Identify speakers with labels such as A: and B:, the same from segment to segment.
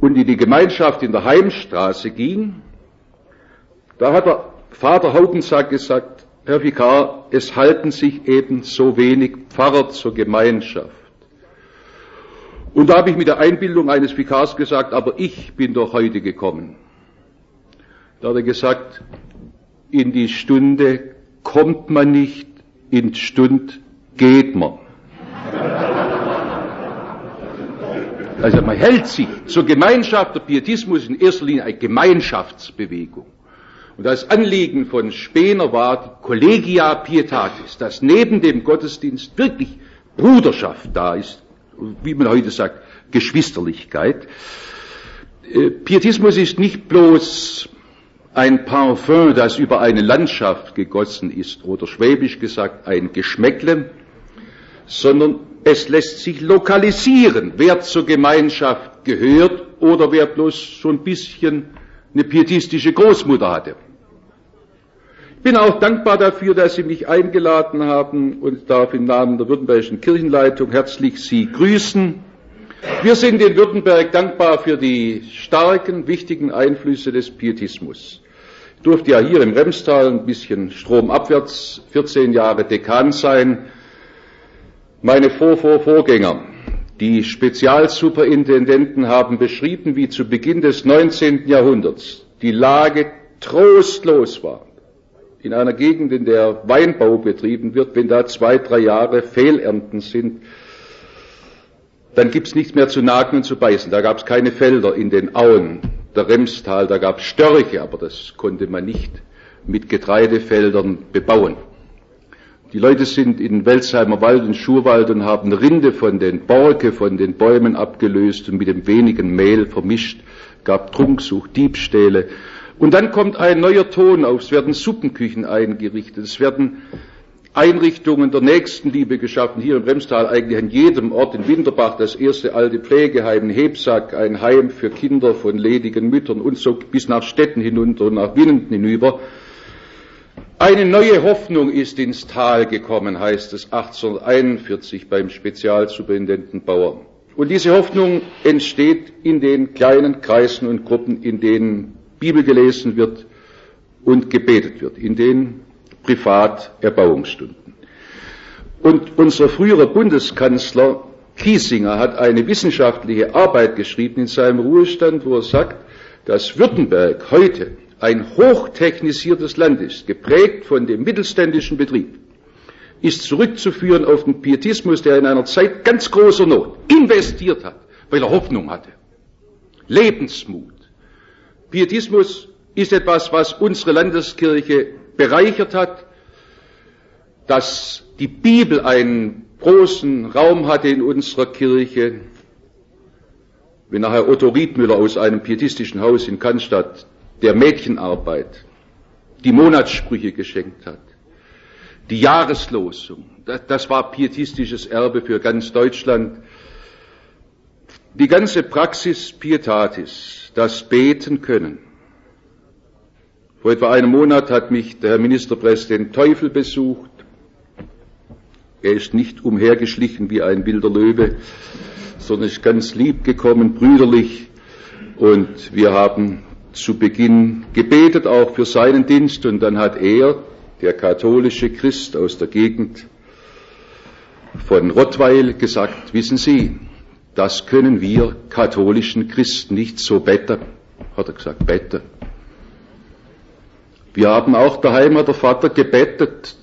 A: und in die Gemeinschaft in der Heimstraße ging, da hat der Vater Haupensack gesagt, Herr Vikar, es halten sich eben so wenig Pfarrer zur Gemeinschaft. Und da habe ich mit der Einbildung eines Vikars gesagt, aber ich bin doch heute gekommen. Da hat er gesagt, in die Stunde kommt man nicht, in die Stunde geht man. Also man hält sich zur Gemeinschaft. Der Pietismus ist in erster Linie eine Gemeinschaftsbewegung. Und das Anliegen von Spener war die Collegia Pietatis, dass neben dem Gottesdienst wirklich Bruderschaft da ist, wie man heute sagt, Geschwisterlichkeit. Pietismus ist nicht bloß ein Parfum, das über eine Landschaft gegossen ist, oder schwäbisch gesagt ein Geschmäckle, sondern es lässt sich lokalisieren, wer zur Gemeinschaft gehört oder wer bloß so ein bisschen eine pietistische Großmutter hatte. Ich bin auch dankbar dafür, dass Sie mich eingeladen haben und darf im Namen der Württembergischen Kirchenleitung herzlich Sie grüßen. Wir sind in Württemberg dankbar für die starken, wichtigen Einflüsse des Pietismus. Ich durfte ja hier im Remstal ein bisschen stromabwärts 14 Jahre Dekan sein. Meine Vorgänger, die Spezialsuperintendenten, haben beschrieben, wie zu Beginn des 19. Jahrhunderts die Lage trostlos war. In einer Gegend, in der Weinbau betrieben wird, wenn da 2-3 Jahre Fehlernten sind, dann gibt's nichts mehr zu nagen und zu beißen. Da gab's keine Felder in den Auen der Remstal, da gab's Störche, aber das konnte man nicht mit Getreidefeldern bebauen. Die Leute sind in Welsheimer Wald und Schurwald und haben Rinde von den Borke, von den Bäumen abgelöst und mit dem wenigen Mehl vermischt, gab Trunksucht, Diebstähle. Und dann kommt ein neuer Ton auf, es werden Suppenküchen eingerichtet, es werden Einrichtungen der Nächstenliebe geschaffen, hier im Remstal eigentlich an jedem Ort, in Winterbach das erste alte Pflegeheim, in Hebsack ein Heim für Kinder von ledigen Müttern und so bis nach Stetten hinunter und nach Winnenden hinüber. Eine neue Hoffnung ist ins Tal gekommen, heißt es 1841 beim Spezialsuperintendenten Bauer. Und diese Hoffnung entsteht in den kleinen Kreisen und Gruppen, in denen Bibel gelesen wird und gebetet wird, in den Privaterbauungsstunden. Und unser früherer Bundeskanzler Kiesinger hat eine wissenschaftliche Arbeit geschrieben in seinem Ruhestand, wo er sagt, dass Württemberg heute ein hochtechnisiertes Land ist, geprägt von dem mittelständischen Betrieb, ist zurückzuführen auf den Pietismus, der in einer Zeit ganz großer Not investiert hat, weil er Hoffnung hatte. Lebensmut. Pietismus ist etwas, was unsere Landeskirche bereichert hat, dass die Bibel einen großen Raum hatte in unserer Kirche. Wenn nachher Otto Riedmüller aus einem pietistischen Haus in Cannstatt der Mädchenarbeit die Monatssprüche geschenkt hat, die Jahreslosung, das war pietistisches Erbe für ganz Deutschland. Die ganze Praxis Pietatis, das Beten können. Vor etwa einem Monat hat mich der Herr Ministerpräsident Teufel besucht. Er ist nicht umhergeschlichen wie ein wilder Löwe, sondern ist ganz lieb gekommen, brüderlich, und wir haben zu Beginn gebetet, auch für seinen Dienst, und dann hat er, der katholische Christ aus der Gegend von Rottweil, gesagt, wissen Sie, das können wir katholischen Christen nicht so beten, hat er gesagt, beten. Wir haben auch daheim, hat der Vater gebetet.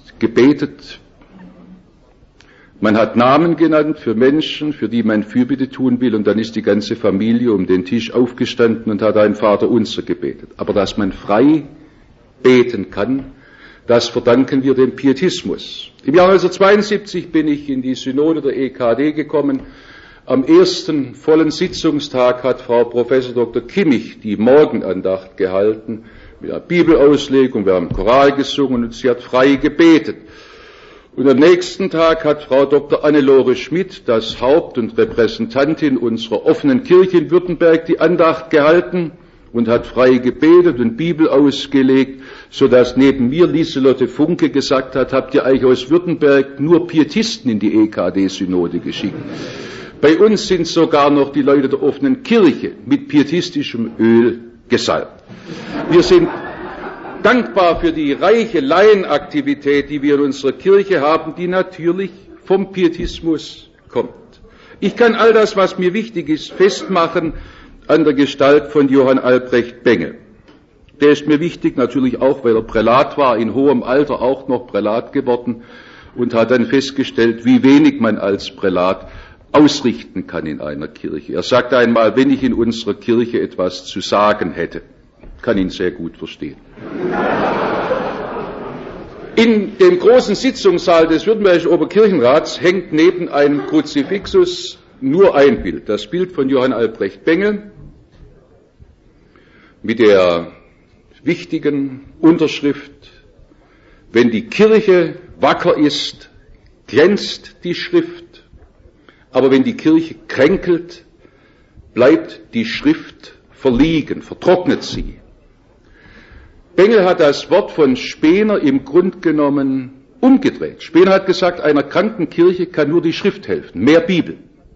A: Man hat Namen genannt für Menschen, für die man Fürbitte tun will, und dann ist die ganze Familie um den Tisch aufgestanden und hat ein Vaterunser gebetet. Aber dass man frei beten kann, das verdanken wir dem Pietismus. Im Jahr 1972 bin ich in die Synode der EKD gekommen. Am ersten vollen Sitzungstag hat Frau Professor Dr. Kimmich die Morgenandacht gehalten, mit einer Bibelauslegung, wir haben Choral gesungen und sie hat frei gebetet. Und am nächsten Tag hat Frau Dr. Annelore Schmidt, das Haupt und Repräsentantin unserer offenen Kirche in Württemberg, die Andacht gehalten und hat frei gebetet und Bibel ausgelegt, sodass neben mir Lieselotte Funke gesagt hat, habt ihr eigentlich aus Württemberg nur Pietisten in die EKD-Synode geschickt? Bei uns sind sogar noch die Leute der offenen Kirche mit pietistischem Öl gesalbt. Wir sind dankbar für die reiche Laienaktivität, die wir in unserer Kirche haben, die natürlich vom Pietismus kommt. Ich kann all das, was mir wichtig ist, festmachen an der Gestalt von Johann Albrecht Bengel. Der ist mir wichtig, natürlich auch, weil er Prälat war, in hohem Alter auch noch Prälat geworden und hat dann festgestellt, wie wenig man als Prälat ausrichten kann in einer Kirche. Er sagte einmal, wenn ich in unserer Kirche etwas zu sagen hätte, kann ihn sehr gut verstehen. In dem großen Sitzungssaal des Württembergischen Oberkirchenrats hängt neben einem Kruzifixus nur ein Bild, das Bild von Johann Albrecht Bengel mit der wichtigen Unterschrift: Wenn die Kirche wacker ist, glänzt die Schrift, aber wenn die Kirche kränkelt, bleibt die Schrift verliegen, vertrocknet sie. Bengel hat das Wort von Spener im Grunde genommen umgedreht. Spener hat gesagt, einer kranken Kirche kann nur die Schrift helfen, mehr Bibel.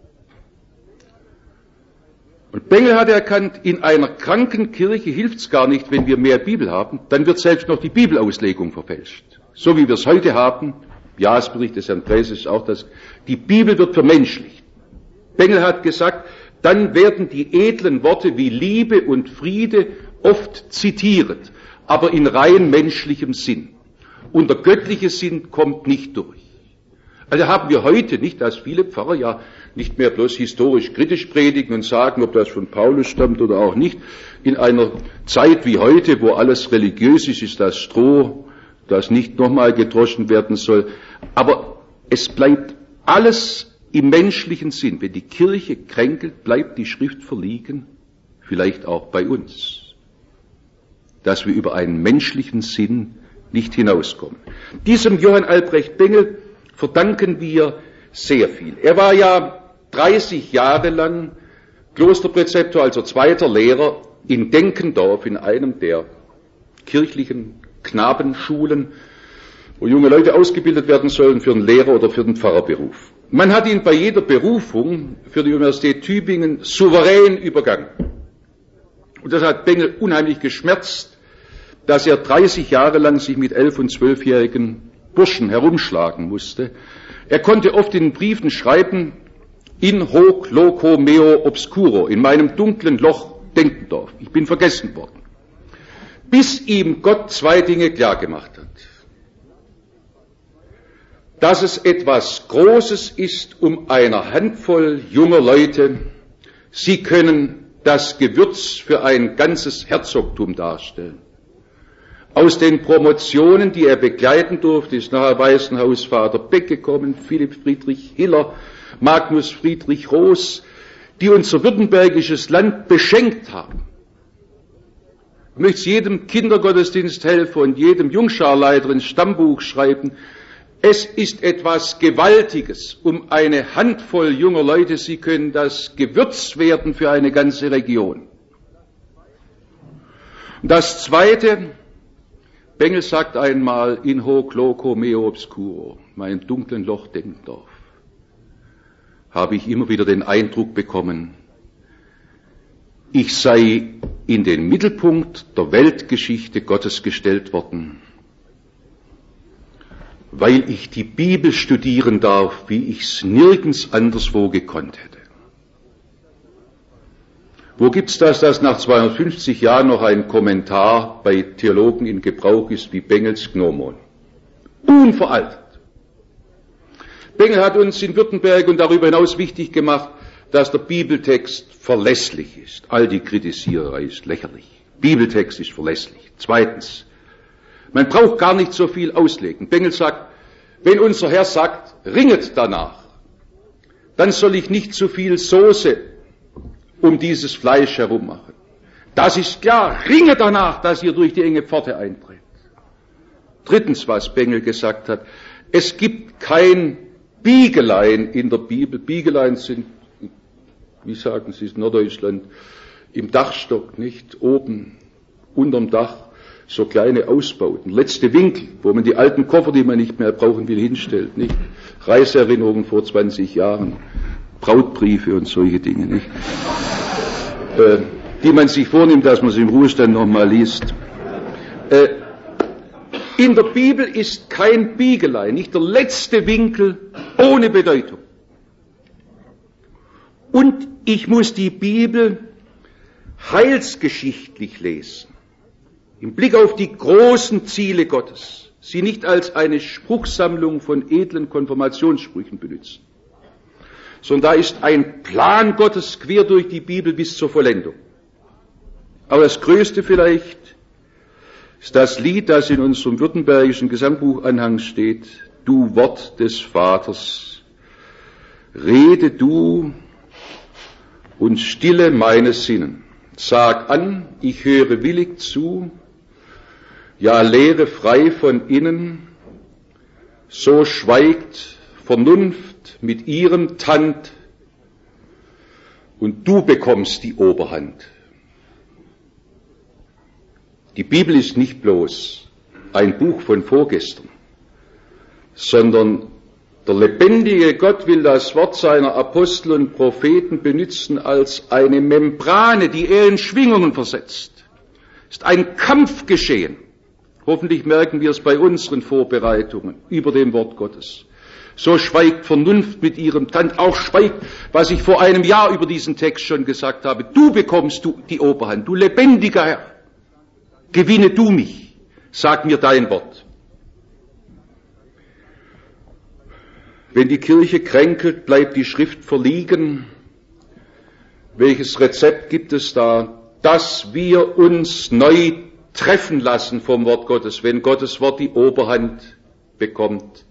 A: Und Bengel hat erkannt, in einer kranken Kirche hilft es gar nicht, wenn wir mehr Bibel haben, dann wird selbst noch die Bibelauslegung verfälscht. So wie wir es heute haben, Jahresbericht des Herrn Präses ist auch das, die Bibel wird vermenschlicht. Bengel hat gesagt, dann werden die edlen Worte wie Liebe und Friede oft zitiert, aber in rein menschlichem Sinn. Und der göttliche Sinn kommt nicht durch. Also haben wir heute nicht, dass viele Pfarrer ja nicht mehr bloß historisch kritisch predigen und sagen, ob das von Paulus stammt oder auch nicht. In einer Zeit wie heute, wo alles religiös ist, ist das Stroh, das nicht nochmal gedroschen werden soll. Aber es bleibt alles im menschlichen Sinn. Wenn die Kirche kränkelt, bleibt die Schrift verliegen, vielleicht auch bei uns, dass wir über einen menschlichen Sinn nicht hinauskommen. Diesem Johann Albrecht Bengel verdanken wir sehr viel. Er war ja 30 Jahre lang Klosterpräzeptor, also zweiter Lehrer in Denkendorf, in einem der kirchlichen Knabenschulen, wo junge Leute ausgebildet werden sollen für den Lehrer- oder für den Pfarrerberuf. Man hat ihn bei jeder Berufung für die Universität Tübingen souverän übergangen. Und das hat Bengel unheimlich geschmerzt, dass er 30 Jahre lang sich mit 11- und 12-jährigen Burschen herumschlagen musste. Er konnte oft in den Briefen schreiben, in hoc loco meo obscuro, in meinem dunklen Loch Denkendorf. Ich bin vergessen worden. Bis ihm Gott zwei Dinge klargemacht hat. Dass es etwas Großes ist um einer Handvoll junger Leute. Sie können das Gewürz für ein ganzes Herzogtum darstellen. Aus den Promotionen, die er begleiten durfte, ist nachher Waisenhausvater Beck gekommen, Philipp Friedrich Hiller, Magnus Friedrich Roos, die unser württembergisches Land beschenkt haben. Ich möchte jedem Kindergottesdiensthelfer und jedem Jungscharleiter ins Stammbuch schreiben, es ist etwas Gewaltiges um eine Handvoll junger Leute, sie können das Gewürz werden für eine ganze Region. Und das Zweite, Bengel sagt einmal, in hoc loco meo obscuro, meinem dunklen Loch Denkendorf, habe ich immer wieder den Eindruck bekommen, ich sei in den Mittelpunkt der Weltgeschichte Gottes gestellt worden, weil ich die Bibel studieren darf, wie ich es nirgends anderswo gekonnt hätte. Wo gibt's das, dass nach 250 Jahren noch ein Kommentar bei Theologen in Gebrauch ist wie Bengels Gnomon? Unveraltet. Bengel hat uns in Württemberg und darüber hinaus wichtig gemacht, dass der Bibeltext verlässlich ist. All die Kritisiererei ist lächerlich. Bibeltext ist verlässlich. Zweitens, man braucht gar nicht so viel auslegen. Bengel sagt, wenn unser Herr sagt, ringet danach, dann soll ich nicht zu viel Soße um dieses Fleisch herum machen. Das ist klar, ringet danach, dass ihr durch die enge Pforte eintretet. Drittens, was Bengel gesagt hat, es gibt kein Biegelein in der Bibel. Biegelein sind, wie sagen Sie es, Norddeutschland, im Dachstock, nicht oben, unterm Dach, so kleine Ausbauten, letzte Winkel, wo man die alten Koffer, die man nicht mehr brauchen will, hinstellt, nicht? Reiseerinnerungen vor 20 Jahren, Brautbriefe und solche Dinge, nicht? Die man sich vornimmt, dass man sie im Ruhestand nochmal liest. In der Bibel ist kein Biegelein, nicht der letzte Winkel ohne Bedeutung. Und ich muss die Bibel heilsgeschichtlich lesen, im Blick auf die großen Ziele Gottes, sie nicht als eine Spruchsammlung von edlen Konfirmationssprüchen benutzen, sondern da ist ein Plan Gottes quer durch die Bibel bis zur Vollendung. Aber das Größte vielleicht ist das Lied, das in unserem württembergischen Gesangbuchanhang steht: Du Wort des Vaters, rede du und stille meine Sinnen. Sag an, ich höre willig zu, ja, lehre frei von innen, so schweigt Vernunft mit ihrem Tand und du bekommst die Oberhand. Die Bibel ist nicht bloß ein Buch von vorgestern, sondern der lebendige Gott will das Wort seiner Apostel und Propheten benutzen als eine Membrane, die er in Schwingungen versetzt. Es ist ein Kampf geschehen. Hoffentlich merken wir es bei unseren Vorbereitungen über dem Wort Gottes. So schweigt Vernunft mit ihrem Tand, auch schweigt, was ich vor einem Jahr über diesen Text schon gesagt habe. Du bekommst die Oberhand, du lebendiger Herr. Gewinne du mich, sag mir dein Wort. Wenn die Kirche kränkelt, bleibt die Schrift verliegen. Welches Rezept gibt es da? Dass wir uns neu treffen lassen vom Wort Gottes, wenn Gottes Wort die Oberhand bekommt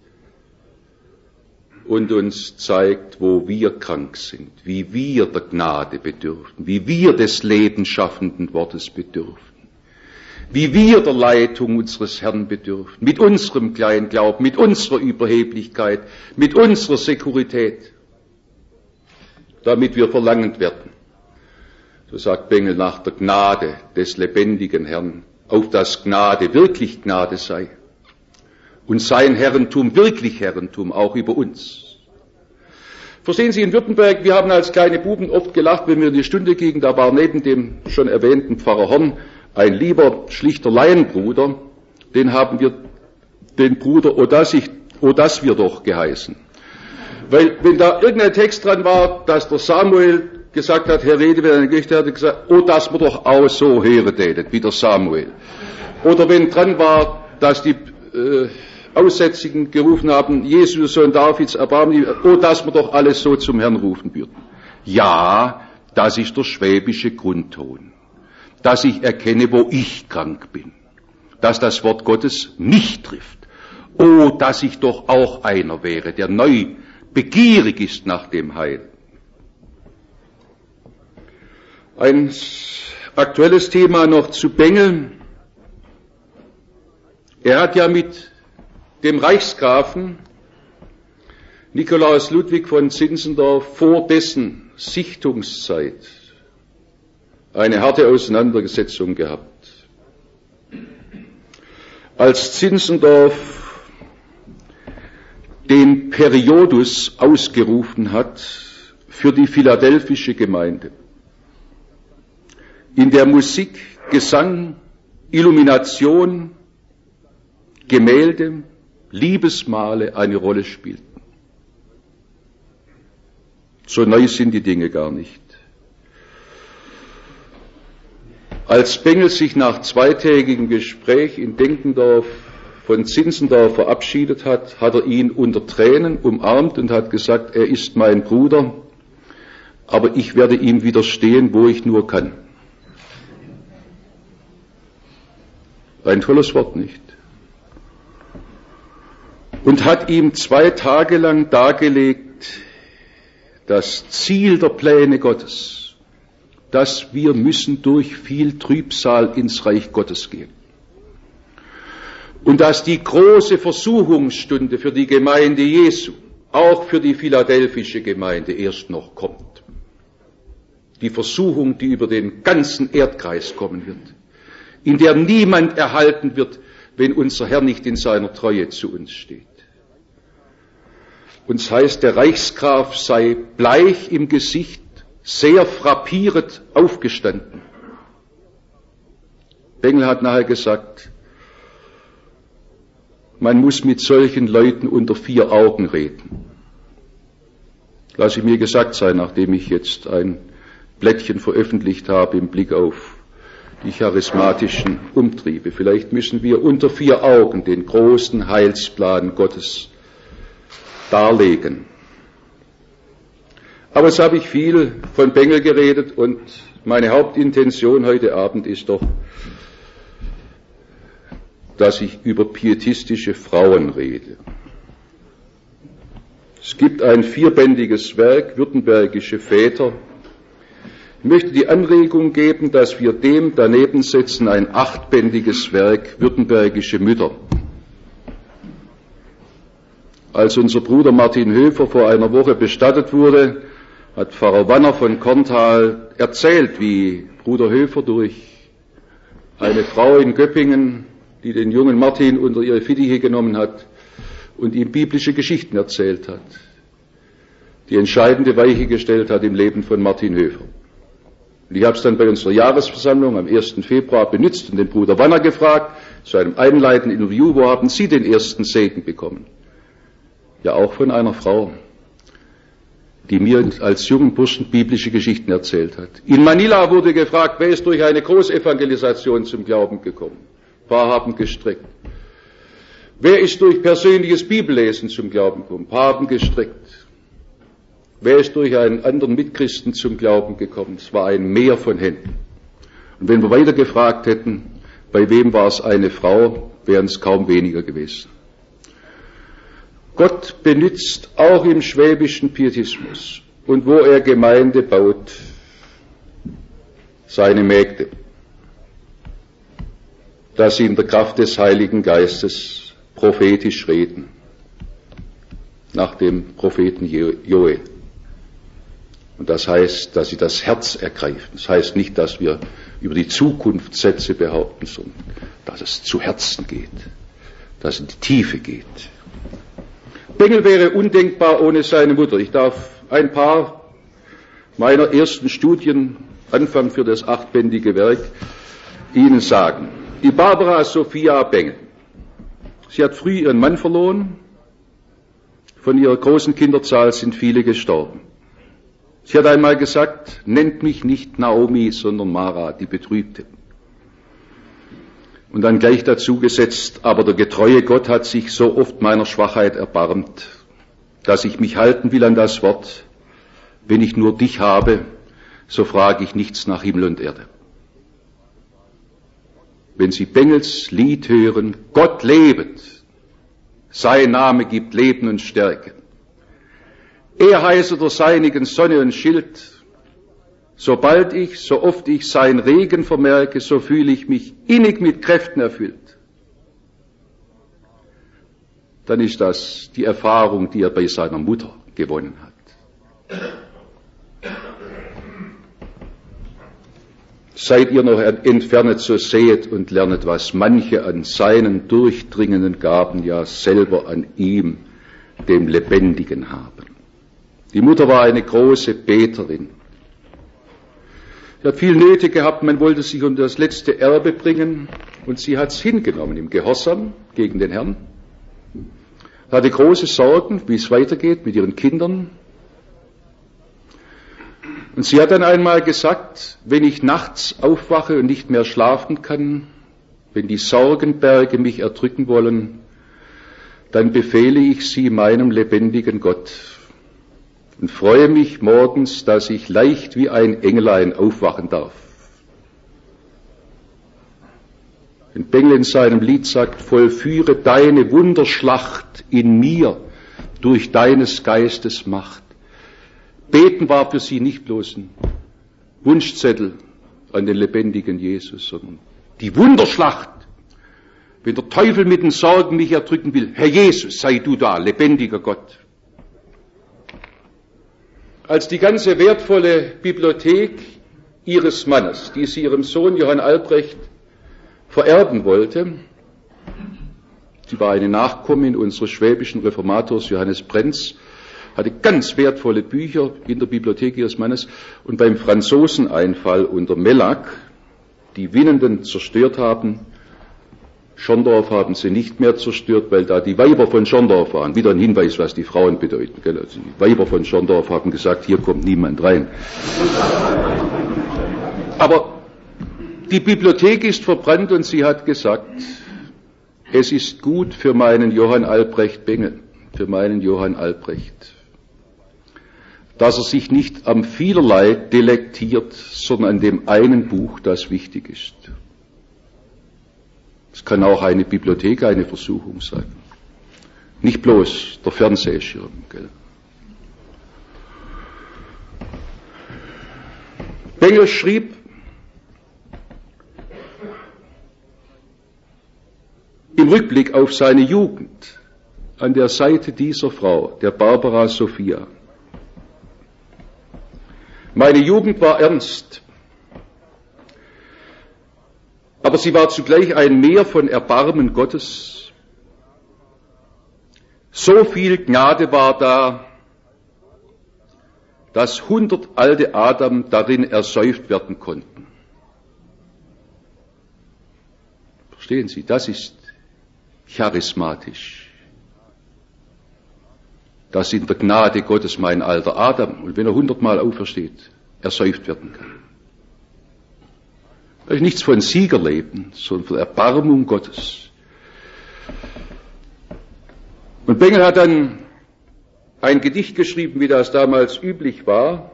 A: und uns zeigt, wo wir krank sind, wie wir der Gnade bedürfen, wie wir des lebensschaffenden Wortes bedürfen, wie wir der Leitung unseres Herrn bedürfen, mit unserem kleinen Glauben, mit unserer Überheblichkeit, mit unserer Sekurität, damit wir verlangend werden. So sagt Bengel, nach der Gnade des lebendigen Herrn, auf das Gnade wirklich Gnade sei und sein Herrentum wirklich Herrentum, auch über uns. Verstehen Sie, in Württemberg, wir haben als kleine Buben oft gelacht, wenn wir in die Stunde gingen, da war neben dem schon erwähnten Pfarrer Horn ein lieber, schlichter Laienbruder, den haben wir den Bruder O das wir doch geheißen. Weil, wenn da irgendein Text dran war, dass der Samuel gesagt hat, Herr Rede, wenn er eine Geschichte hatte, gesagt, oh, dass wir doch auch so hören tätet, wie der Samuel. Oder wenn dran war, dass die Aussätzigen gerufen haben, Jesus, Sohn Davids, erbarme dich, oh, dass wir doch alles so zum Herrn rufen würden. Ja, das ist der schwäbische Grundton. Dass ich erkenne, wo ich krank bin. Dass das Wort Gottes mich trifft. Oh, dass ich doch auch einer wäre, der neu begierig ist nach dem Heil. Ein aktuelles Thema noch zu Bengel. Er hat ja mit dem Reichsgrafen Nikolaus Ludwig von Zinzendorf vor dessen Sichtungszeit eine harte Auseinandersetzung gehabt. Als Zinzendorf den Periodus ausgerufen hat für die philadelphische Gemeinde, in der Musik, Gesang, Illumination, Gemälde, Liebesmale eine Rolle spielten. So neu sind die Dinge gar nicht. Als Bengel sich nach zweitägigem Gespräch in Denkendorf von Zinzendorf verabschiedet hat, hat er ihn unter Tränen umarmt und hat gesagt, er ist mein Bruder, aber ich werde ihm widerstehen, wo ich nur kann. Ein tolles Wort, nicht? Und hat ihm 2 Tage lang dargelegt, das Ziel der Pläne Gottes, dass wir müssen durch viel Trübsal ins Reich Gottes gehen. Und dass die große Versuchungsstunde für die Gemeinde Jesu, auch für die philadelphische Gemeinde, erst noch kommt. Die Versuchung, die über den ganzen Erdkreis kommen wird, in der niemand erhalten wird, wenn unser Herr nicht in seiner Treue zu uns steht. Und es heißt, der Reichsgraf sei bleich im Gesicht, sehr frappierend aufgestanden. Bengel hat nachher gesagt, man muss mit solchen Leuten unter 4 Augen reden. Lass ich mir gesagt sein, nachdem ich jetzt ein Blättchen veröffentlicht habe im Blick auf die charismatischen Umtriebe. Vielleicht müssen wir unter 4 Augen den großen Heilsplan Gottes darlegen. Aber jetzt habe ich viel von Bengel geredet und meine Hauptintention heute Abend ist doch, dass ich über pietistische Frauen rede. Es gibt ein 4-bändiges Werk, Württembergische Väter. Ich möchte die Anregung geben, dass wir dem daneben setzen ein 8-bändiges Werk, Württembergische Mütter. Als unser Bruder Martin Höfer vor einer Woche bestattet wurde, hat Pfarrer Wanner von Korntal erzählt, wie Bruder Höfer durch eine Frau in Göppingen, die den jungen Martin unter ihre Fittiche genommen hat und ihm biblische Geschichten erzählt hat, die entscheidende Weiche gestellt hat im Leben von Martin Höfer. Und ich habe es dann bei unserer Jahresversammlung am 1. Februar benutzt und den Bruder Wanner gefragt, zu einem einleitenden Interview, wo haben Sie den ersten Segen bekommen? Ja, auch von einer Frau, die mir als jungen Burschen biblische Geschichten erzählt hat. In Manila wurde gefragt, wer ist durch eine Großevangelisation zum Glauben gekommen? Ein paar haben gestreckt. Wer ist durch persönliches Bibellesen zum Glauben gekommen? Ein paar haben gestreckt. Wer ist durch einen anderen Mitchristen zum Glauben gekommen? Es war ein Meer von Händen. Und wenn wir weiter gefragt hätten, bei wem war es eine Frau, wären es kaum weniger gewesen. Gott benutzt auch im schwäbischen Pietismus und wo er Gemeinde baut, seine Mägde, dass sie in der Kraft des Heiligen Geistes prophetisch reden, nach dem Propheten Joel. Und das heißt, dass sie das Herz ergreifen. Das heißt nicht, dass wir über die Zukunft Sätze behaupten, sondern dass es zu Herzen geht, dass es in die Tiefe geht. Bengel wäre undenkbar ohne seine Mutter. Ich darf ein paar meiner ersten Studien, Anfang für das 8-bändige Werk, Ihnen sagen. Die Barbara Sophia Bengel. Sie hat früh ihren Mann verloren. Von ihrer großen Kinderzahl sind viele gestorben. Sie hat einmal gesagt, nennt mich nicht Naomi, sondern Mara, die Betrübte. Und dann gleich dazu gesetzt, aber der getreue Gott hat sich so oft meiner Schwachheit erbarmt, dass ich mich halten will an das Wort, wenn ich nur dich habe, so frage ich nichts nach Himmel und Erde. Wenn Sie Bengels Lied hören, Gott lebet, sein Name gibt Leben und Stärke. Er heiße der seinigen Sonne und Schild. Sobald ich, so oft ich sein Regen vermerke, so fühle ich mich innig mit Kräften erfüllt. Dann ist das die Erfahrung, die er bei seiner Mutter gewonnen hat. Seid ihr noch entfernet, so sehet und lernet, was manche an seinen durchdringenden Gaben ja selber an ihm, dem Lebendigen, haben. Die Mutter war eine große Beterin. Sie hat viel Nöte gehabt, man wollte sich unter das letzte Erbe bringen und sie hat es hingenommen im Gehorsam gegen den Herrn. Hatte große Sorgen, wie es weitergeht mit ihren Kindern. Und sie hat dann einmal gesagt, wenn ich nachts aufwache und nicht mehr schlafen kann, wenn die Sorgenberge mich erdrücken wollen, dann befehle ich sie meinem lebendigen Gott und freue mich morgens, dass ich leicht wie ein Engelein aufwachen darf. Wenn Bengel in seinem Lied sagt, vollführe deine Wunderschlacht in mir durch deines Geistes Macht. Beten war für sie nicht bloß ein Wunschzettel an den lebendigen Jesus, sondern die Wunderschlacht. Wenn der Teufel mit den Sorgen mich erdrücken will, Herr Jesus, sei du da, lebendiger Gott. Als die ganze wertvolle Bibliothek ihres Mannes, die sie ihrem Sohn Johann Albrecht vererben wollte, sie war eine Nachkommin unseres schwäbischen Reformators Johannes Brenz, hatte ganz wertvolle Bücher in der Bibliothek ihres Mannes. Und beim Franzoseneinfall unter Mellac, die Winnenden zerstört haben, Schondorf haben sie nicht mehr zerstört, weil da die Weiber von Schondorf waren. Wieder ein Hinweis, was die Frauen bedeuten. Gell? Also die Weiber von Schondorf haben gesagt, hier kommt niemand rein. Aber die Bibliothek ist verbrannt und sie hat gesagt, es ist gut für meinen Johann Albrecht Bengel, für meinen Johann Albrecht, dass er sich nicht am vielerlei delektiert, sondern an dem einen Buch, das wichtig ist. Es kann auch eine Bibliothek eine Versuchung sein. Nicht bloß der Fernsehschirm. Gell? Bengel schrieb im Rückblick auf seine Jugend an der Seite dieser Frau, der Barbara Sophia: Meine Jugend war ernst, aber sie war zugleich ein Meer von Erbarmen Gottes. So viel Gnade war da, dass 100 alte Adam darin ersäuft werden konnten. Verstehen Sie, das ist charismatisch. Dass in der Gnade Gottes mein alter Adam, und wenn er 100-mal aufersteht, ersäuft werden kann. Das ist nichts von Siegerleben, sondern von Erbarmung Gottes. Und Bengel hat dann ein Gedicht geschrieben, wie das damals üblich war,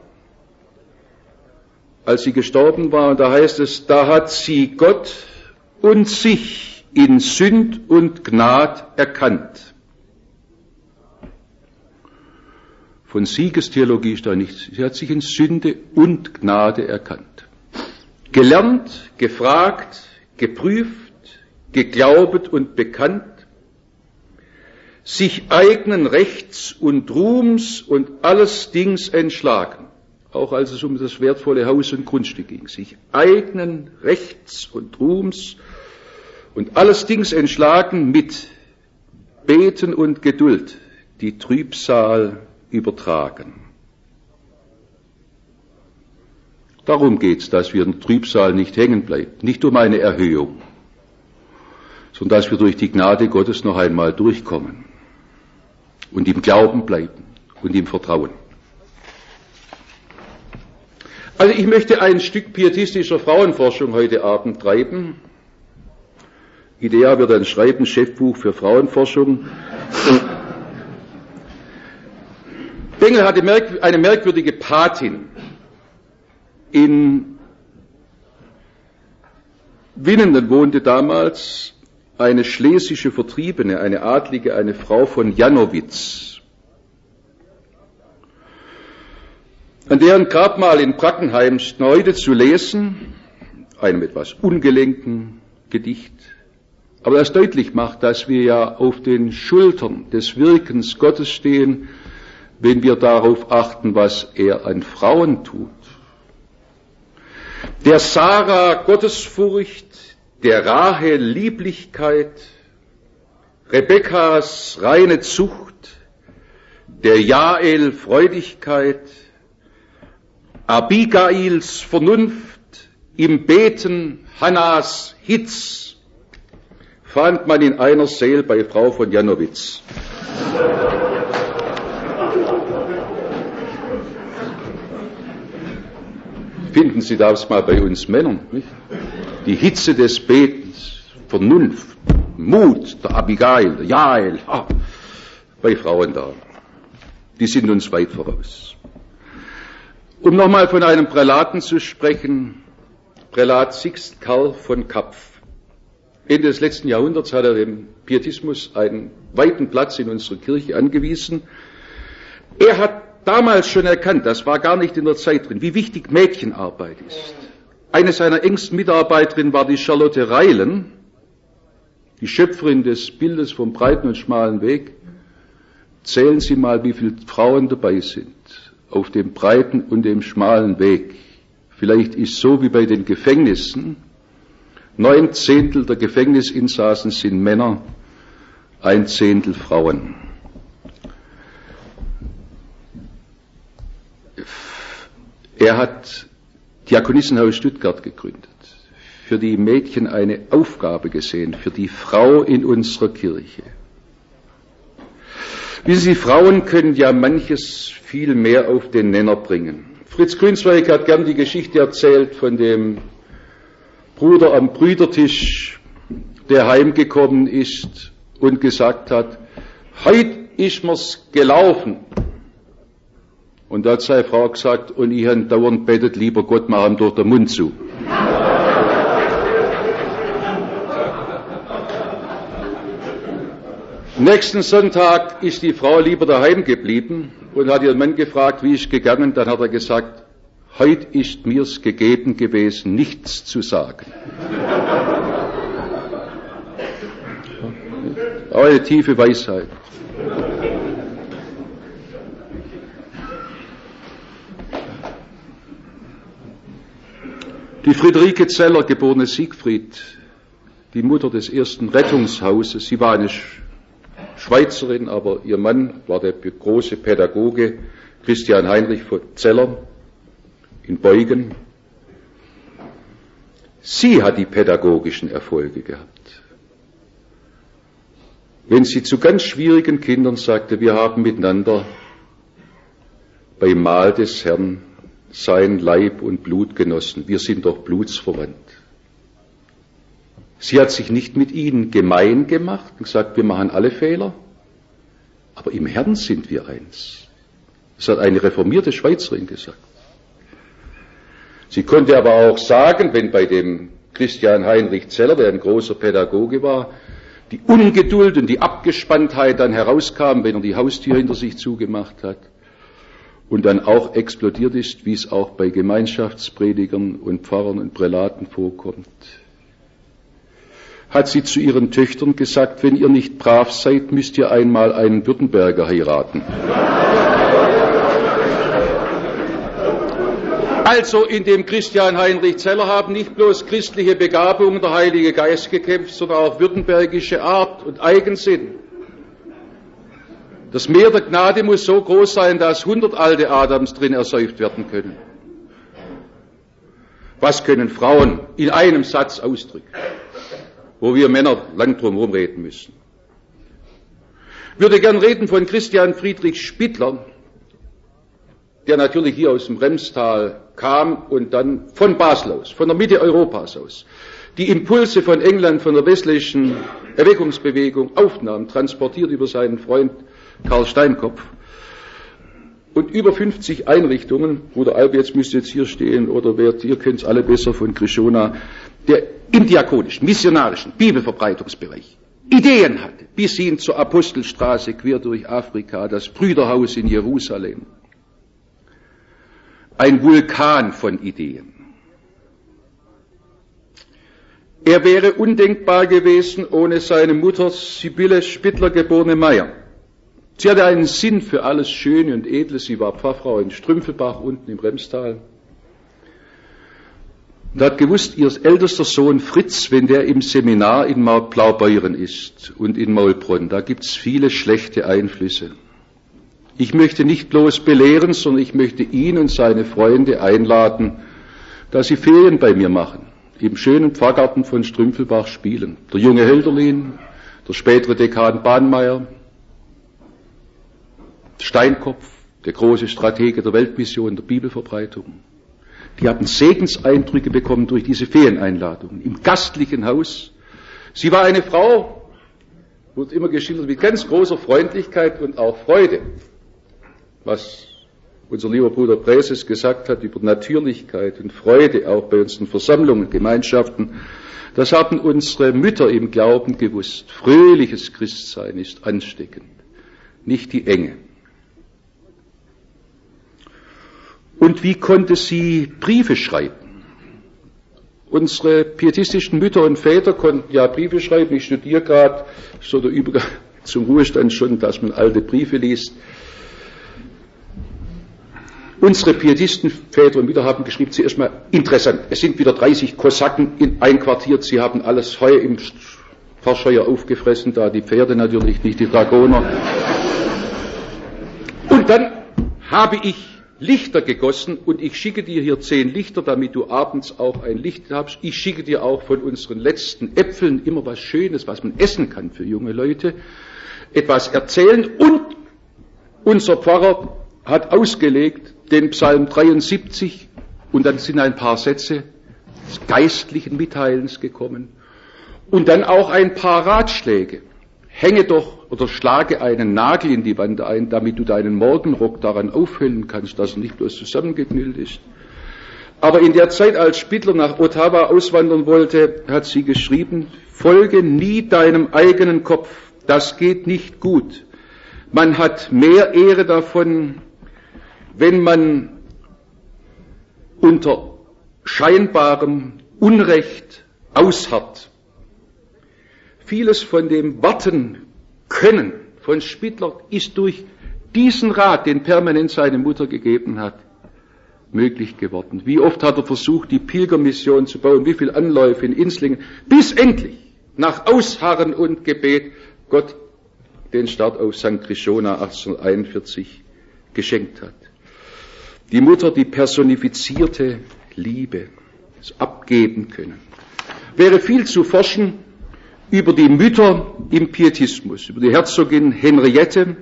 A: als sie gestorben war, und da heißt es: Da hat sie Gott und sich in Sünd und Gnad erkannt. Von Siegestheologie ist da nichts. Sie hat sich in Sünde und Gnade erkannt. Gelernt, gefragt, geprüft, geglaubet und bekannt, sich eigenen Rechts und Ruhms und alles Dings entschlagen, auch als es um das wertvolle Haus und Grundstück ging, sich eigenen Rechts und Ruhms und alles Dings entschlagen, mit Beten und Geduld die Trübsal übertragen. Darum geht's, dass wir in der Trübsal nicht hängen bleiben, nicht um eine Erhöhung, sondern dass wir durch die Gnade Gottes noch einmal durchkommen und im Glauben bleiben und im Vertrauen. Also ich möchte ein Stück pietistischer Frauenforschung heute Abend treiben. IDEA wird dann schreiben, Chefbuch für Frauenforschung. Bengel hatte eine merkwürdige Patin. In Winnenden wohnte damals eine schlesische Vertriebene, eine Adlige, eine Frau von Janowitz, an deren Grabmal in Brackenheim ist heute zu lesen, einem etwas ungelenken Gedicht, aber das deutlich macht, dass wir ja auf den Schultern des Wirkens Gottes stehen, wenn wir darauf achten, was er an Frauen tut. Der Sarah Gottesfurcht, der Rahel Lieblichkeit, Rebekkas reine Zucht, der Jael Freudigkeit, Abigails Vernunft, im Beten Hannas Hitz, fand man in einer Seel bei Frau von Janowitz. Finden Sie das mal bei uns Männern, nicht? Die Hitze des Betens, Vernunft, Mut, der Abigail, der Jael, bei Frauen da. Die sind uns weit voraus. Um nochmal von einem Prälaten zu sprechen, Prälat Sixt Karl von Kapf. Ende des letzten Jahrhunderts hat er dem Pietismus einen weiten Platz in unserer Kirche angewiesen. Er hat damals schon erkannt, das war gar nicht in der Zeit drin, wie wichtig Mädchenarbeit ist. Eine seiner engsten Mitarbeiterinnen war die Charlotte Reilen, die Schöpferin des Bildes vom breiten und schmalen Weg. Zählen Sie mal, wie viele Frauen dabei sind auf dem breiten und dem schmalen Weg. Vielleicht ist so wie bei den Gefängnissen. 9/10 der Gefängnisinsassen sind Männer, 1/10 Frauen. Er hat Diakonissenhaus Stuttgart gegründet, für die Mädchen eine Aufgabe gesehen, für die Frau in unserer Kirche. Wissen Sie, Frauen können ja manches viel mehr auf den Nenner bringen. Fritz Grünzweig hat gern die Geschichte erzählt von dem Bruder am Brüdertisch, der heimgekommen ist und gesagt hat, heute ist mir's gelaufen. Und da hat seine Frau gesagt, und ich habe dauernd betet, lieber Gott, mach ihm durch den Mund zu. Nächsten Sonntag ist die Frau lieber daheim geblieben und hat ihren Mann gefragt, wie ist gegangen. Dann hat er gesagt, heute ist mir's gegeben gewesen, nichts zu sagen. Aber eine tiefe Weisheit. Die Friederike Zeller, geborene Siegfried, die Mutter des ersten Rettungshauses, sie war eine Schweizerin, aber ihr Mann war der große Pädagoge Christian Heinrich von Zeller in Beugen. Sie hat die pädagogischen Erfolge gehabt. Wenn sie zu ganz schwierigen Kindern sagte, wir haben miteinander beim Mahl des Herrn sein Leib und Blut genossen, wir sind doch blutsverwandt. Sie hat sich nicht mit ihnen gemein gemacht und gesagt, wir machen alle Fehler, aber im Herrn sind wir eins. Das hat eine reformierte Schweizerin gesagt. Sie konnte aber auch sagen, wenn bei dem Christian Heinrich Zeller, der ein großer Pädagoge war, die Ungeduld und die Abgespanntheit dann herauskam, wenn er die Haustür hinter sich zugemacht hat und dann auch explodiert ist, wie es auch bei Gemeinschaftspredigern und Pfarrern und Prälaten vorkommt, hat sie zu ihren Töchtern gesagt, wenn ihr nicht brav seid, müsst ihr einmal einen Württemberger heiraten. Also in dem Christian Heinrich Zeller haben nicht bloß christliche Begabung und der Heilige Geist gekämpft, sondern auch württembergische Art und Eigensinn. Das Meer der Gnade muss so groß sein, dass 100 alte Adams drin ersäuft werden können. Was können Frauen in einem Satz ausdrücken, wo wir Männer lang drum herum reden müssen? Ich würde gern reden von Christian Friedrich Spittler, der natürlich hier aus dem Remstal kam und dann von Basel aus, von der Mitte Europas aus, die Impulse von England, von der westlichen Erweckungsbewegung aufnahm, transportiert über seinen Freund Karl Steinkopf und über 50 Einrichtungen, Bruder Albe jetzt müsste jetzt hier stehen oder ihr kennt es alle besser von Krishona, der im diakonischen, missionarischen Bibelverbreitungsbereich Ideen hatte, bis hin zur Apostelstraße quer durch Afrika, das Brüderhaus in Jerusalem. Ein Vulkan von Ideen. Er wäre undenkbar gewesen ohne seine Mutter Sibylle Spittler, geborene Meyer. Sie hatte einen Sinn für alles Schöne und Edle. Sie war Pfarrfrau in Strümpfelbach unten im Remstal. Und hat gewusst, ihr ältester Sohn Fritz, wenn der im Seminar in Blaubeuren ist und in Maulbronn, da gibt's viele schlechte Einflüsse. Ich möchte nicht bloß belehren, sondern ich möchte ihn und seine Freunde einladen, dass sie Ferien bei mir machen, im schönen Pfarrgarten von Strümpfelbach spielen. Der junge Hölderlin, der spätere Dekan Bahnmeier, Steinkopf, der große Stratege der Weltmission, der Bibelverbreitung. Die haben Segenseindrücke bekommen durch diese Ferieneinladungen im gastlichen Haus. Sie war eine Frau, wird immer geschildert mit ganz großer Freundlichkeit und auch Freude. Was unser lieber Bruder Präses gesagt hat über Natürlichkeit und Freude, auch bei unseren Versammlungen, Gemeinschaften, das haben unsere Mütter im Glauben gewusst. Fröhliches Christsein ist ansteckend, nicht die Enge. Und wie konnte sie Briefe schreiben? Unsere pietistischen Mütter und Väter konnten ja Briefe schreiben. Ich studiere gerade, so der Übergang zum Ruhestand schon, dass man alte Briefe liest. Unsere Pietistenväter und Mütter haben geschrieben, zuerst mal interessant, es sind wieder 30 Kosaken einquartiert, sie haben alles Heu im Verscheuer aufgefressen, da die Pferde natürlich, nicht die Dragoner. Und dann habe ich Lichter gegossen und ich schicke dir hier 10 Lichter, damit du abends auch ein Licht hast. Ich schicke dir auch von unseren letzten Äpfeln immer was Schönes, was man essen kann für junge Leute, etwas erzählen. Und unser Pfarrer hat ausgelegt den Psalm 73 und dann sind ein paar Sätze des geistlichen Mitteilens gekommen und dann auch ein paar Ratschläge. Hänge doch oder schlage einen Nagel in die Wand ein, damit du deinen Morgenrock daran aufhüllen kannst, dass er nicht bloß zusammengeknüllt ist. Aber in der Zeit, als Spittler nach Ottawa auswandern wollte, hat sie geschrieben, folge nie deinem eigenen Kopf, das geht nicht gut. Man hat mehr Ehre davon, wenn man unter scheinbarem Unrecht ausharrt. Vieles von dem Warten können von Spittler ist durch diesen Rat, den permanent seine Mutter gegeben hat, möglich geworden. Wie oft hat er versucht, die Pilgermission zu bauen, wie viele Anläufe in Inslingen, bis endlich nach Ausharren und Gebet Gott den Start auf St. Krishona 1841 geschenkt hat. Die Mutter, die personifizierte Liebe, das Abgeben können. Wäre viel zu forschen über die Mütter im Pietismus, über die Herzogin Henriette,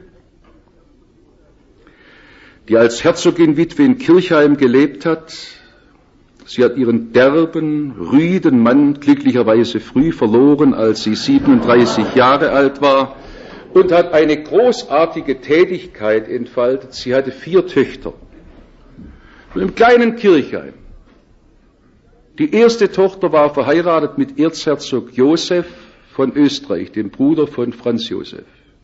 A: die als Herzogin-Witwe in Kirchheim gelebt hat. Sie hat ihren derben, rüden Mann glücklicherweise früh verloren, als sie 37 Jahre alt war, und hat eine großartige Tätigkeit entfaltet. Sie hatte 4 Töchter. Von einem kleinen Kirchheim. Die erste Tochter war verheiratet mit Erzherzog Josef von Österreich, dem Bruder von Franz Josef,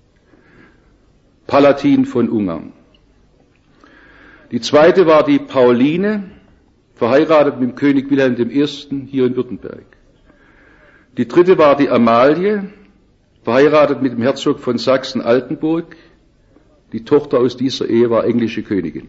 A: Palatin von Ungarn. Die zweite war die Pauline, verheiratet mit dem König Wilhelm I. hier in Württemberg. Die dritte war die Amalie, verheiratet mit dem Herzog von Sachsen-Altenburg. Die Tochter aus dieser Ehe war englische Königin.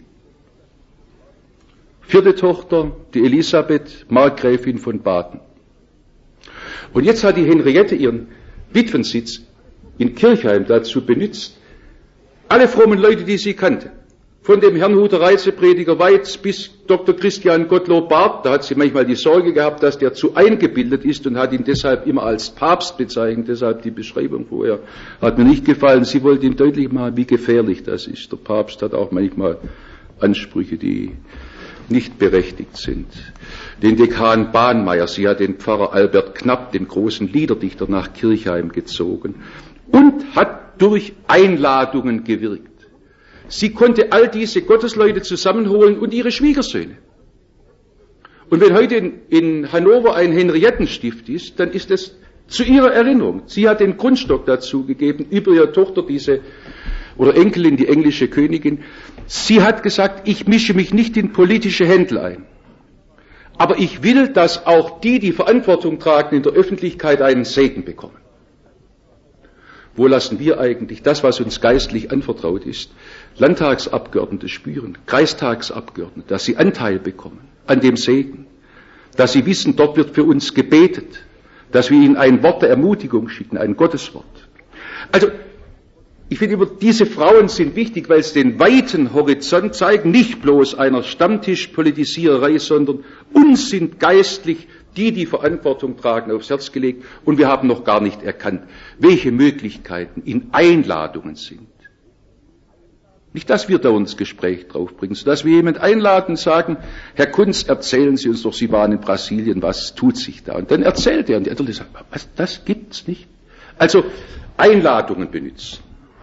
A: 4. Tochter, die Elisabeth, Markgräfin von Baden. Und jetzt hat die Henriette ihren Witwensitz in Kirchheim dazu benutzt, alle frommen Leute, die sie kannte, von dem Herrnhuter Reiseprediger Weiz bis Dr. Christian Gottlob Barth, da hat sie manchmal die Sorge gehabt, dass der zu eingebildet ist und hat ihn deshalb immer als Papst bezeichnet, deshalb die Beschreibung vorher hat mir nicht gefallen. Sie wollte ihm deutlich machen, wie gefährlich das ist. Der Papst hat auch manchmal Ansprüche, die nicht berechtigt sind. Den Dekan Bahnmeier, sie hat den Pfarrer Albert Knapp, den großen Liederdichter, nach Kirchheim gezogen und hat durch Einladungen gewirkt. Sie konnte all diese Gottesleute zusammenholen und ihre Schwiegersöhne. Und wenn heute in Hannover ein Henriettenstift ist, dann ist es zu ihrer Erinnerung. Sie hat den Grundstock dazu gegeben, über ihre Tochter, oder Enkelin, die englische Königin. Sie hat gesagt, ich mische mich nicht in politische Händel ein. Aber ich will, dass auch die Verantwortung tragen in der Öffentlichkeit, einen Segen bekommen. Wo lassen wir eigentlich das, was uns geistlich anvertraut ist, Landtagsabgeordnete spüren, Kreistagsabgeordnete, dass sie Anteil bekommen an dem Segen, dass sie wissen, dort wird für uns gebetet, dass wir ihnen ein Wort der Ermutigung schicken, ein Gotteswort. Also, ich finde, diese Frauen sind wichtig, weil sie den weiten Horizont zeigen, nicht bloß einer Stammtischpolitisiererei, sondern uns sind geistlich die Verantwortung tragen, aufs Herz gelegt, und wir haben noch gar nicht erkannt, welche Möglichkeiten in Einladungen sind. Nicht, dass wir da uns Gespräch draufbringen, sondern dass wir jemand einladen und sagen, Herr Kunz, erzählen Sie uns doch, Sie waren in Brasilien, was tut sich da? Und dann erzählt er, und die andere sagt, was, das gibt's nicht. Also Einladungen benutzen.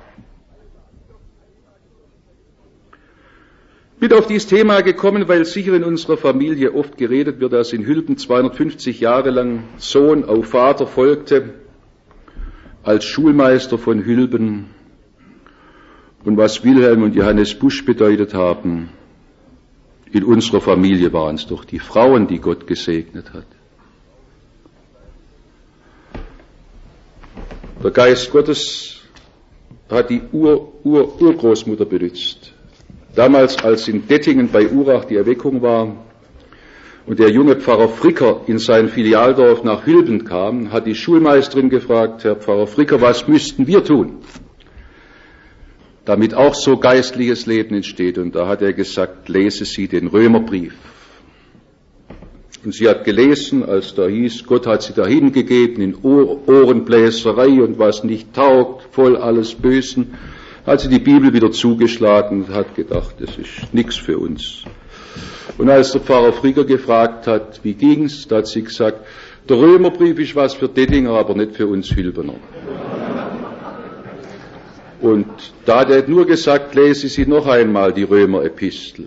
A: Ich bin auf dieses Thema gekommen, weil sicher in unserer Familie oft geredet wird, dass in Hülben 250 Jahre lang Sohn auf Vater folgte, als Schulmeister von Hülben, und was Wilhelm und Johannes Busch bedeutet haben. In unserer Familie waren es doch die Frauen, die Gott gesegnet hat. Der Geist Gottes hat die Urgroßmutter benutzt. Damals, als in Dettingen bei Urach die Erweckung war und der junge Pfarrer Fricker in sein Filialdorf nach Hülben kam, hat die Schulmeisterin gefragt, Herr Pfarrer Fricker, was müssten wir tun? damit auch so geistliches Leben entsteht. Und da hat er gesagt, lese Sie den Römerbrief. Und sie hat gelesen, als da hieß, Gott hat sie dahin gegeben in Ohrenbläserei und was nicht taugt, voll alles Bösen, hat sie die Bibel wieder zugeschlagen und hat gedacht, das ist nichts für uns. Und als der Pfarrer Frigger gefragt hat, wie ging's, da hat sie gesagt, der Römerbrief ist was für Dettinger, aber nicht für uns Hülbener. Und da hat er nur gesagt, lese Sie noch einmal die Römer-Epistel.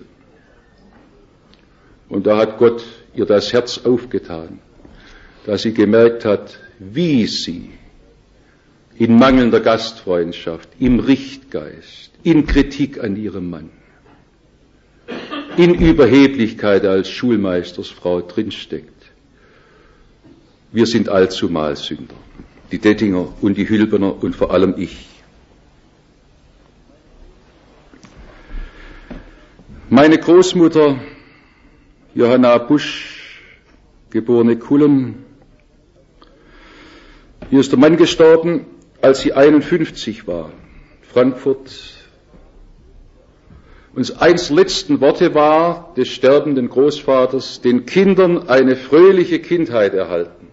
A: Und da hat Gott ihr das Herz aufgetan, dass sie gemerkt hat, wie sie in mangelnder Gastfreundschaft, im Richtgeist, in Kritik an ihrem Mann, in Überheblichkeit als Schulmeistersfrau drinsteckt. Wir sind allzumal Sünder, die Dettinger und die Hülbener und vor allem ich. Meine Großmutter Johanna Busch, geborene Kullem. Hier ist der Mann gestorben, als sie 51 war. Frankfurt. Und eins der letzten Worte war des sterbenden Großvaters, den Kindern eine fröhliche Kindheit erhalten.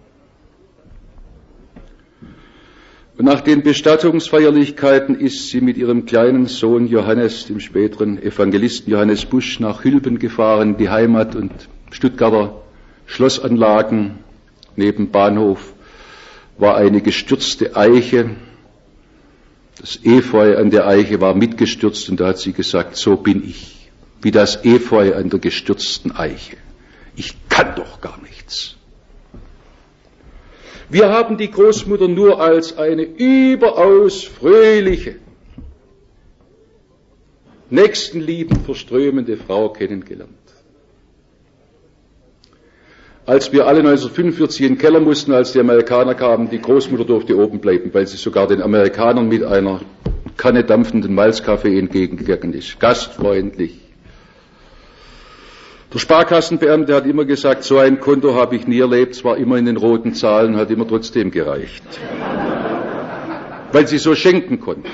A: Und nach den Bestattungsfeierlichkeiten ist sie mit ihrem kleinen Sohn Johannes, dem späteren Evangelisten Johannes Busch, nach Hülben gefahren, die Heimat und Stuttgarter Schlossanlagen neben Bahnhof war eine gestürzte Eiche. Das Efeu an der Eiche war mitgestürzt und da hat sie gesagt, so bin ich, wie das Efeu an der gestürzten Eiche. Ich kann doch gar nichts. Wir haben die Großmutter nur als eine überaus fröhliche, nächstenliebend verströmende Frau kennengelernt. Als wir alle 1945 in den Keller mussten, als die Amerikaner kamen, die Großmutter durfte oben bleiben, weil sie sogar den Amerikanern mit einer Kanne dampfenden Malzkaffee entgegengegangen ist. Gastfreundlich. Der Sparkassenbeamte hat immer gesagt, so ein Konto habe ich nie erlebt, zwar immer in den roten Zahlen, hat immer trotzdem gereicht. Weil sie so schenken konnten.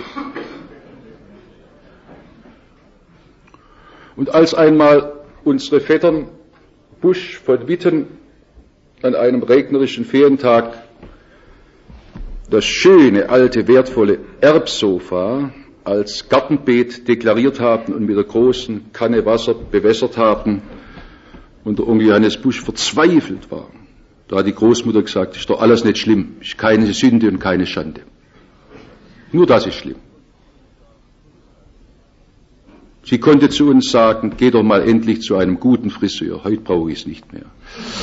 A: Und als einmal unsere Vettern Busch von Witten an einem regnerischen Ferientag das schöne, alte, wertvolle Erbsofa als Gartenbeet deklariert haben und mit der großen Kanne Wasser bewässert haben, und der Onkel Johannes Busch verzweifelt war. Da hat die Großmutter gesagt, ist doch alles nicht schlimm, ist keine Sünde und keine Schande. Nur das ist schlimm. Sie konnte zu uns sagen, geh doch mal endlich zu einem guten Friseur, heute brauche ich es nicht mehr.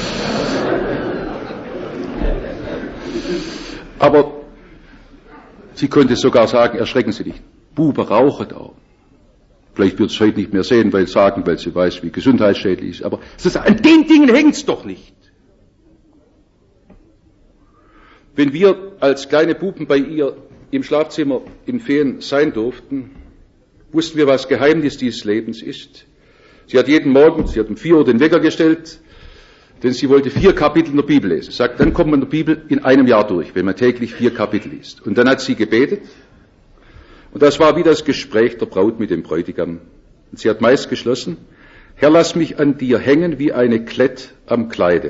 A: Aber sie konnte sogar sagen, erschrecken Sie nicht, Bube raucht auch. Vielleicht wird es heute nicht mehr sehen, weil sie weiß, wie gesundheitsschädlich es ist. Aber an den Dingen hängt es doch nicht. Wenn wir als kleine Buben bei ihr im Schlafzimmer in Ferien sein durften, wussten wir, was Geheimnis dieses Lebens ist. Sie hat jeden Morgen, sie hat um 4 Uhr den Wecker gestellt, denn sie wollte 4 Kapitel in der Bibel lesen. Sagt, dann kommt man in der Bibel in einem Jahr durch, wenn man täglich 4 Kapitel liest. Und dann hat sie gebetet. Und das war wie das Gespräch der Braut mit dem Bräutigam. Und sie hat meist geschlossen, Herr, lass mich an dir hängen wie eine Klett am Kleide.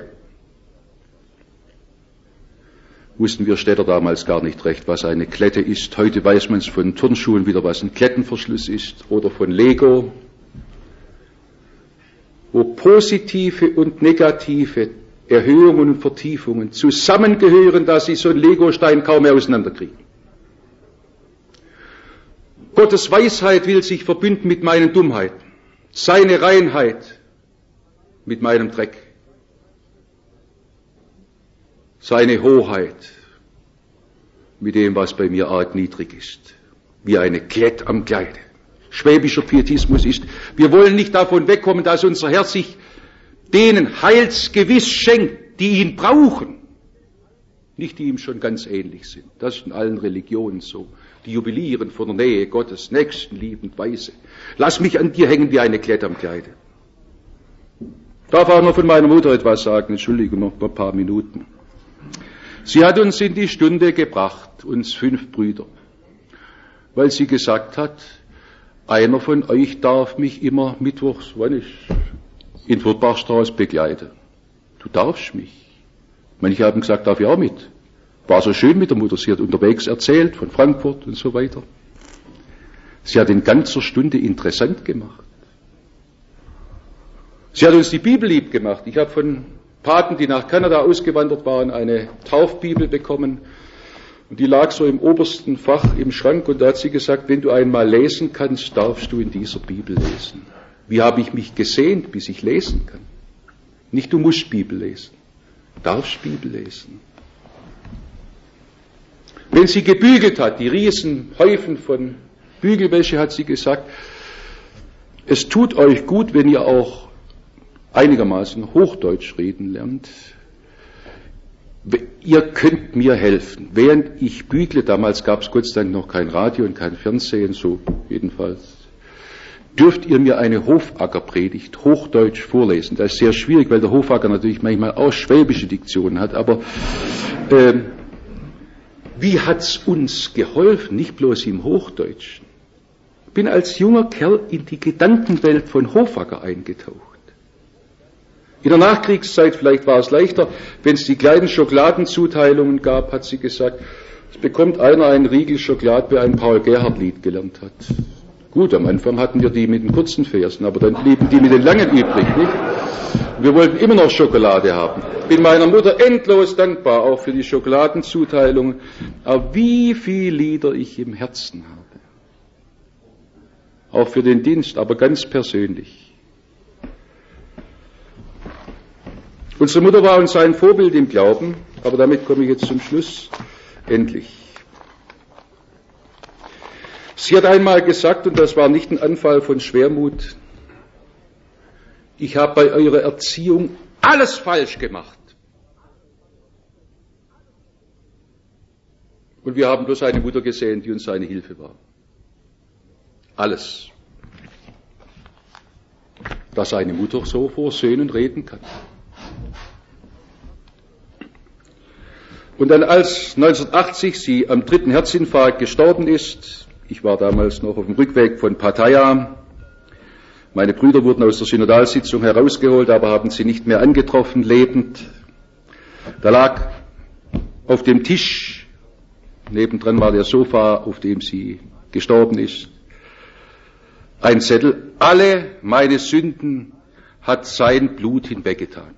A: Wussten wir Städter damals gar nicht recht, was eine Klette ist. Heute weiß man es von Turnschuhen wieder, was ein Klettenverschluss ist, oder von Lego, wo positive und negative Erhöhungen und Vertiefungen zusammengehören, dass sie so einen Legostein kaum mehr auseinanderkriegen. Gottes Weisheit will sich verbünden mit meinen Dummheiten, seine Reinheit mit meinem Dreck, seine Hoheit mit dem, was bei mir arg niedrig ist, wie eine Klett am Kleide. Schwäbischer Pietismus ist, wir wollen nicht davon wegkommen, dass unser Herr sich denen heilsgewiss schenkt, die ihn brauchen, nicht die ihm schon ganz ähnlich sind. Das ist in allen Religionen so. Die jubilieren vor der Nähe Gottes, nächstenliebend Weise. Lass mich an dir hängen wie eine Klett am Kleide. Darf auch noch von meiner Mutter etwas sagen, Entschuldigung, noch ein paar Minuten. Sie hat uns in die Stunde gebracht, uns 5 Brüder, weil sie gesagt hat, einer von euch darf mich immer mittwochs, wenn ich in Furtbachstraße begleiten. Du darfst mich. Manche haben gesagt, darf ich auch mit. War so schön mit der Mutter, sie hat unterwegs erzählt von Frankfurt und so weiter. Sie hat in ganzer Stunde interessant gemacht. Sie hat uns die Bibel lieb gemacht. Ich habe von Paten, die nach Kanada ausgewandert waren, eine Taufbibel bekommen. Und die lag so im obersten Fach im Schrank. Und da hat sie gesagt, wenn du einmal lesen kannst, darfst du in dieser Bibel lesen. Wie habe ich mich gesehnt, bis ich lesen kann? Nicht du musst Bibel lesen. Darfst Bibel lesen. Wenn sie gebügelt hat, die Riesenhäufen von Bügelwäsche, hat sie gesagt, es tut euch gut, wenn ihr auch einigermaßen Hochdeutsch reden lernt. Ihr könnt mir helfen. Während ich bügle, damals gab es Gott sei Dank noch kein Radio und kein Fernsehen, so jedenfalls, dürft ihr mir eine Hofackerpredigt Hochdeutsch vorlesen. Das ist sehr schwierig, weil der Hofacker natürlich manchmal auch schwäbische Diktionen hat, aber wie hat's uns geholfen, nicht bloß im Hochdeutschen. Ich bin als junger Kerl in die Gedankenwelt von Hofacker eingetaucht. In der Nachkriegszeit, vielleicht war es leichter, wenn es die kleinen Schokoladenzuteilungen gab, hat sie gesagt, es bekommt einer einen Riegel Schokolade, wer ein Paul-Gerhardt-Lied gelernt hat. Gut, am Anfang hatten wir die mit den kurzen Versen, aber dann blieben die mit den langen übrig, nicht? Wir wollten immer noch Schokolade haben. Ich bin meiner Mutter endlos dankbar, auch für die Schokoladenzuteilungen. Aber wie viele Lieder ich im Herzen habe. Auch für den Dienst, aber ganz persönlich. Unsere Mutter war uns ein Vorbild im Glauben, aber damit komme ich jetzt zum Schluss. Endlich. Sie hat einmal gesagt, und das war nicht ein Anfall von Schwermut, ich habe bei eurer Erziehung alles falsch gemacht. Und wir haben bloß eine Mutter gesehen, die uns eine Hilfe war. Alles. Dass eine Mutter so vor Söhnen reden kann. Und dann, als 1980 sie am 3. Herzinfarkt gestorben ist, ich war damals noch auf dem Rückweg von Pattaya, meine Brüder wurden aus der Synodalsitzung herausgeholt, aber haben sie nicht mehr angetroffen, lebend. Da lag auf dem Tisch, nebendran war der Sofa, auf dem sie gestorben ist, ein Zettel, alle meine Sünden hat sein Blut hinweggetan.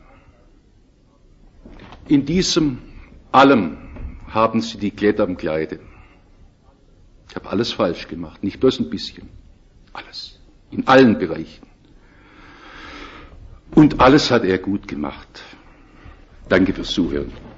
A: In diesem allem haben sie die Klett am Kleide. Ich habe alles falsch gemacht, nicht bloß ein bisschen. Alles. In allen Bereichen. Und alles hat er gut gemacht. Danke fürs Zuhören.